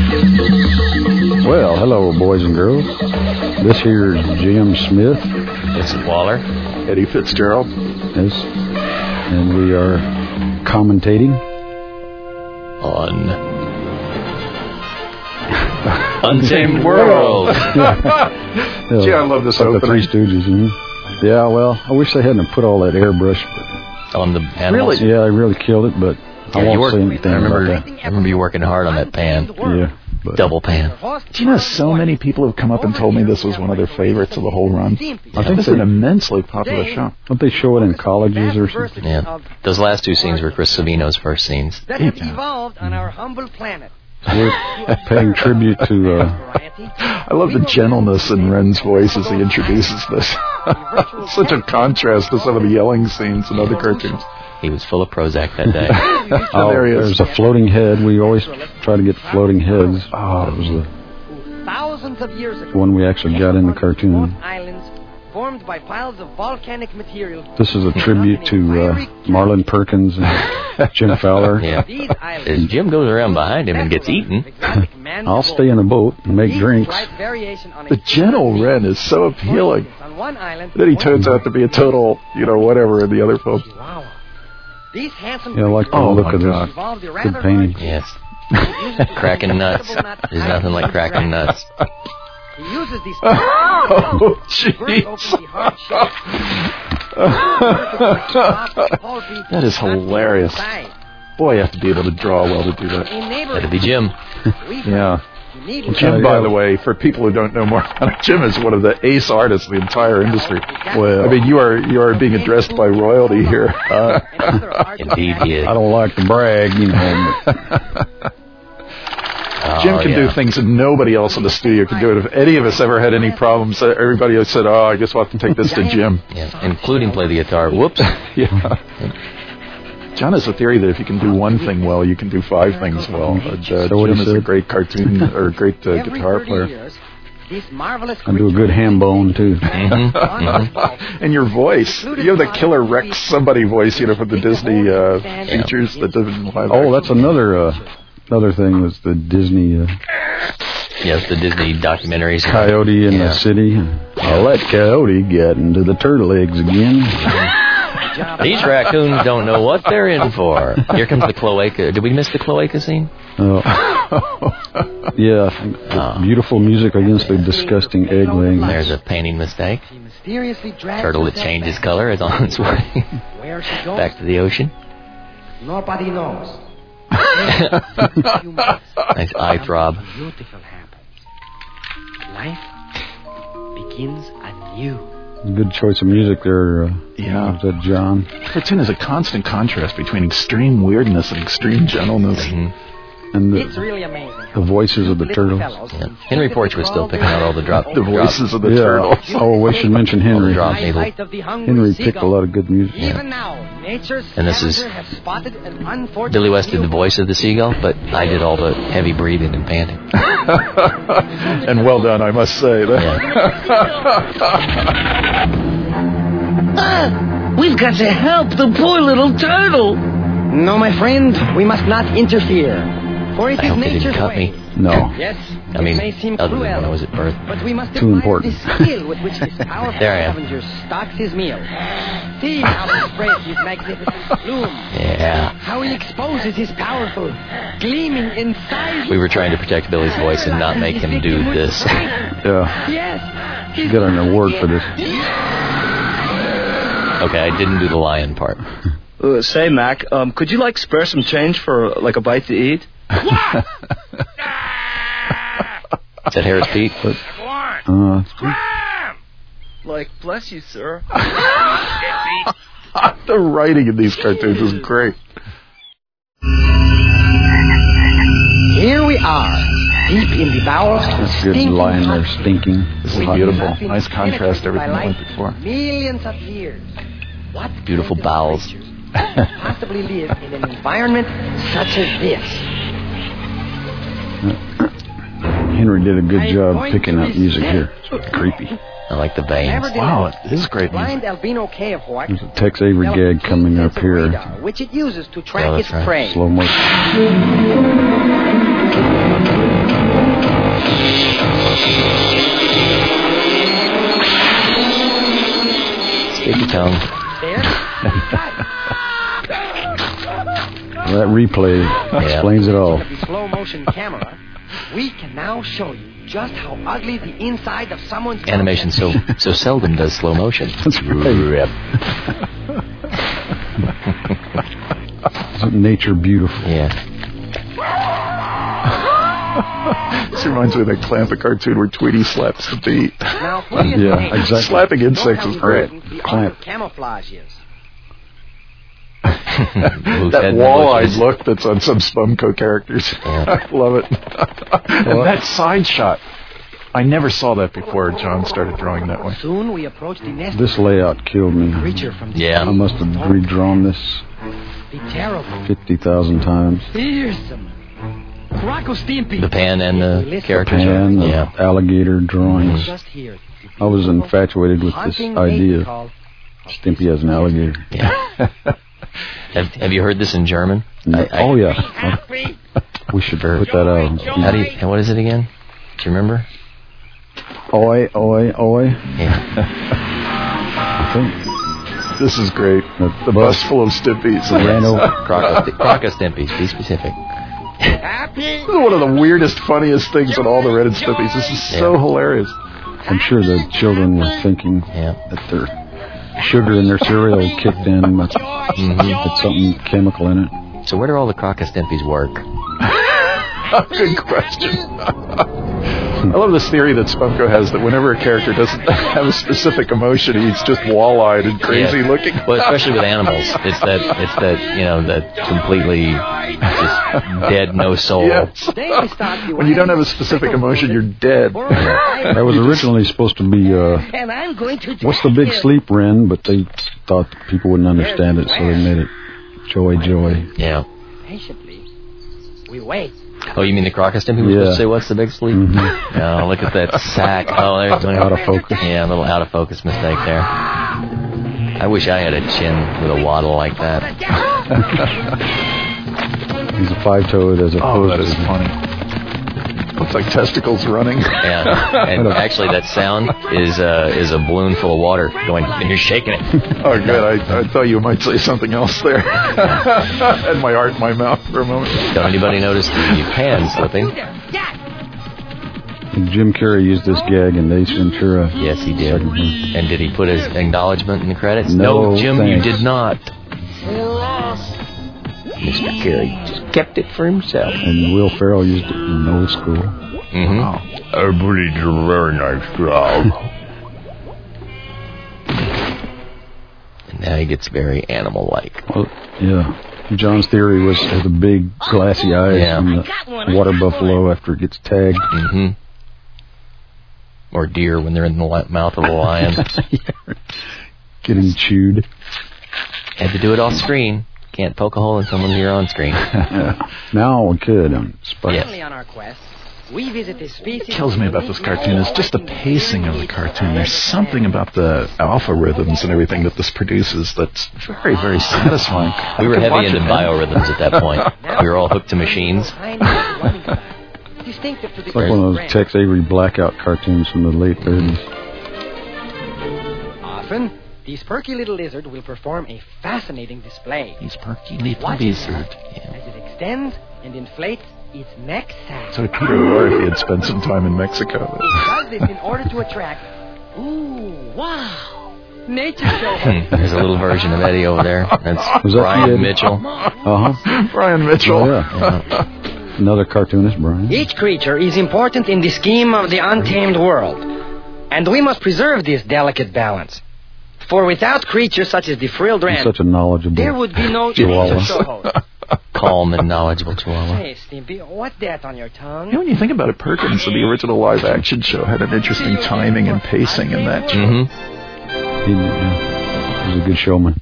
Well, hello, boys and girls. This here is Jim Smith. This is Waller. Eddie Fitzgerald. Yes. And we are commentating on Untamed World. Gee, I love this like opening. The Three Stooges. Mm-hmm. Yeah, well, I wish they hadn't put all that airbrush. On the animals? Really? Yeah, they really killed it, but I won't say anything about that. I remember you working hard on that pan. Yeah. Double pan. Do you know so many people have come up and told me this was one of their favorites of the whole run? I think it's an immensely popular show. Don't they show it in colleges or something? Yeah. Those last two scenes were Chris Savino's first scenes. That have evolved on our humble planet. We're paying tribute to... I love the gentleness in Ren's voice as he introduces this. Such a contrast to some of the yelling scenes in other cartoons. He was full of Prozac that day. There's a floating head. We always try to get floating heads. That was the thousands of years ago, one we actually got in the cartoon. Islands formed by piles of volcanic material. This is a tribute to Marlon Perkins and Jim Fowler. Yeah. As Jim goes around behind him and gets eaten. I'll stay in a boat and make drinks. The gentle Ren is so appealing. Then he turns out to be a total, whatever in the other film. These handsome I like the look of this good painting. Yes. Cracking nuts. There's nothing like cracking nuts. He uses these oh, jeez. That is hilarious. Boy, you have to be able to draw well to do that. That'd be Jim. Yeah. Jim, by the way, for people who don't know more about it, Jim is one of the ace artists in the entire industry. Well, I mean, you are being addressed by royalty here. Indeed, he is. I don't like to brag, Jim can do things that nobody else in the studio can do it. If any of us ever had any problems, everybody said, I guess we'll have to take this to Jim. Yeah, including play the guitar. Whoops. Yeah. John has a theory that if you can do one thing well, you can do five things well. Jim is a great cartoon or a great guitar player. I do a good ham bone too. And your voice, you have the killer Rex somebody voice, from the Disney features that doesn't live. Oh, that's another thing was the Disney. Yes, the Disney documentaries. Coyote in the city. I'll let Coyote get into the turtle eggs again. These raccoons don't know what they're in for. Here comes the cloaca. Did we miss the cloaca scene? Oh. Yeah. Beautiful music against the disgusting egg laying. There's a painting mistake. Turtle that changes color is on its way back to the ocean. Nobody knows. Nice eye throb. Beautiful happens. Life begins anew. Good choice of music there. Yeah. Was that John? Cartoon is a constant contrast between extreme weirdness and extreme gentleness. Mm-hmm. And it's really amazing. The voices of the turtles. Yeah. Henry Porch was still picking out all the voices of the turtles. Oh, we should mention Henry. Henry picked a lot of good music. Yeah. And this is Billy West did the voice of the seagull, but I did all the heavy breathing and panting. And well done, I must say. We've got to help the poor little turtle. No, my friend, we must not interfere. For it I is hope they didn't nature's cut way. me. No. Yes, I mean, it may seem other than cruel, when I was at birth. but we must Too important. the skill with which this powerful There I am. scavenger stocks his meal. See how he spreads his magnificent plume. Yeah. How he exposes his powerful, gleaming inside. We were trying to protect Billy's voice and not make him do this. Yeah. Yes. Should get an award for this. Okay, I didn't do the lion part. Say, Mac, could you, spare some change for, a bite to eat? Is that Harris Pete? Bless you, sir. The writing in these cartoons is great. Here we are, deep in the bowels of That's good lying there stinking. This is beautiful. Nice contrast to everything I went before. Millions of years. What Beautiful bowels. possibly live in an environment such as this? Henry did a good job picking out music here. It's creepy. I like the veins. Wow, it is great music. Blind albino cavehawk There's a Tex Avery gag coming up here. radar, which it uses to track its right. prey. Slow motion. Chung. That replay explains it all. With the slow motion camera, we can now show you just how ugly the inside of someone's Animation so seldom does slow motion. That's right. Isn't nature beautiful? Yeah. This reminds me of that Clamp cartoon where Tweety slaps the beat. Now, Yeah, exactly. Slapping insects is great. Clamp. Camouflage is. That wall-eyed look that's on some Spumco characters. I love it. And that side shot. I never saw that before John started drawing that way. Soon we approach the nest. This layout killed me. Creature from the Yeah. I must have redrawn this Be terrible. 50,000 times. Fearsome. Rocco Stimpy. The pan and the characters. Pan, the Yeah. alligator drawings. Just here. I was infatuated with this idea. Stimpy as an alligator. Yeah. Have you heard this in German? Oh, yeah. We should put that out. How do you? What is it again? Do you remember? Oi, oi, oi. Yeah. I think. This is great. The bus full of Stimpies. Croco Stimpies. Be specific. This is one of the weirdest, funniest things in all the Ren and Stimpies. This is so hilarious. I'm sure the children were thinking that their sugar in their cereal kicked in, but had something chemical in it. So where do all the Croco Stimpies work? Good question. I love this theory that Spumco has that whenever a character doesn't have a specific emotion, he's just wall-eyed and crazy looking. Well, especially with animals, it's that that completely just dead, no soul. Yes. When you don't have a specific emotion, you're dead. That was originally supposed to be what's the big sleep, Ren? But they thought people wouldn't understand it, so they made it Joy. Yeah. Patiently, we wait. Oh, you mean the Croco Stimpy was supposed to say, what's the big sleep? Mm-hmm. Oh, look at that sack. Oh, there's out of focus. Yeah, a little out of focus mistake there. I wish I had a chin with a waddle like that. He's a five-toed as opposed to... Oh, that is funny. Looks like testicles running. Yeah, and actually that sound is a balloon full of water going, and you're shaking it. Oh, good. I thought you might say something else there. Had my art in my mouth for a moment. Don't anybody notice the pan slipping? Jim Carrey used this gag in Ace Ventura. Yes, he did. And did he put his acknowledgement in the credits? No, Jim, thanks. you did not. Mr. Carey just kept it for himself. And Will Ferrell used it in Old School. Mm-hmm. Wow. Everybody did a very nice job. And now he gets very animal-like. Well, yeah. John's theory was has the big glassy eyes from the water buffalo after it gets tagged. Mm-hmm. Or deer when they're in the mouth of a lion. Getting chewed. Had to do it off screen. Can't poke a hole in someone when you're on screen. Yeah. Now we could on Spike. Finally on our quest, we visit the species. What kills me about this cartoon is just the pacing of the cartoon. There's something about the alpha rhythms and everything that this produces that's very, very satisfying. We were heavy into biorhythms at that point. We were all hooked to machines. It's like one of those Tex Avery blackout cartoons from the late 30s. Often, this perky little lizard will perform a fascinating display. He's perky little Watch lizard. as it extends and inflates its neck sac. So Peter Lorre, if he had spent some time in Mexico. It does this in order to attract... Ooh, wow! Nature show. There's a little version of Eddie over there. That's Brian Mitchell. Uh-huh. Brian Mitchell. Oh, yeah. Another cartoonist, Brian. Each creature is important in the scheme of the untamed world. And we must preserve this delicate balance. For without creatures such as the frilled wren, such a knowledgeable there would be no Chihuahua. show host. Calm and knowledgeable Chihuahua. Hey, Stimpy, what's that on your tongue? You know, when you think about it, Perkins, the original live-action show, had an interesting timing and pacing in that show. Mm-hmm. He was a good showman.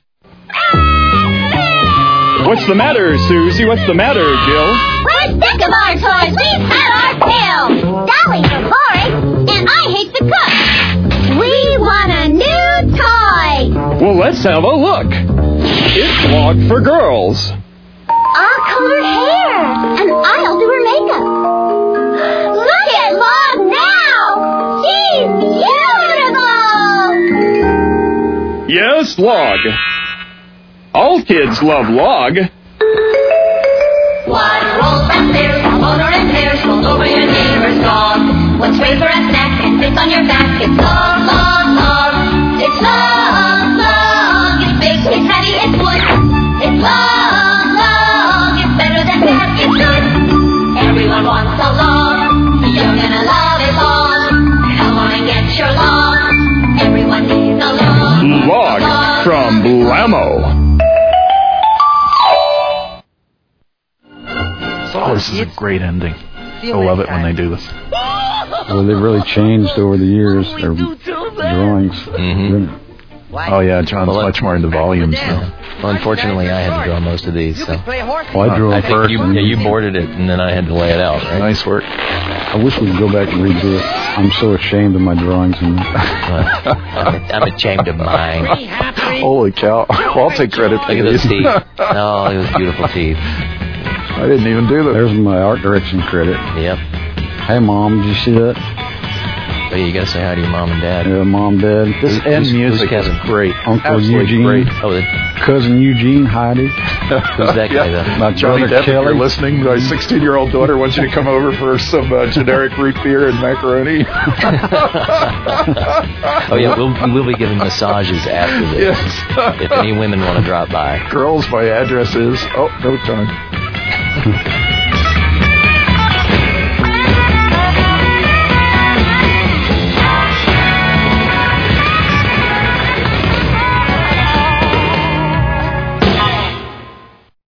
What's the matter, Susie? What's the matter, Jill? We're sick of our toys. We've had our fill. Dollies are boring, and I hate to cook. We want a new toy. Well, let's have a look. It's Log for Girls. I'll comb her hair, and I'll do her makeup. Look at Log now. She's beautiful. Yes, It's Log. All kids love Log. What rolls and beers, motor and tears, rolls over your neighbor's dog. What's great for a snack and sits on your back? It's Log, Log, Log. It's Log, Log. It's big, it's heavy, it's wood. It's Log, Log. It's better than that, it's good. Everyone wants a log. You're gonna love it, Log. Come on and get your log. Everyone needs a log. Log from Blammo. Oh, this is a great ending. I love it when they do this. Well, they've really changed over the years, their drawings. Mm-hmm. Oh, yeah, John's much more into volumes now. Well, unfortunately, I had to draw most of these. So. Well, I drew them I think first. you boarded it, and then I had to lay it out, right? Nice work. I wish we could go back and redo it. I'm so ashamed of my drawings. I'm ashamed of mine. Holy cow. I'll take credit for Look at those teeth. Oh, those beautiful teeth. I didn't even do that. There's my art direction credit. Yep. Hey, Mom, did you see that? But you gotta say hi to your mom and dad. Yeah, Mom, Dad. This end music is great. Uncle Absolutely Eugene. great. Oh, Cousin Eugene, Heidi. who's that guy, though? My Johnny brother Depp, if Kelly. you're listening, my 16-year-old daughter wants you to come over for some generic root beer and macaroni. Oh, yeah, we'll be giving massages after this. Yes. If any women want to drop by. Girls, my address is... Oh, no time.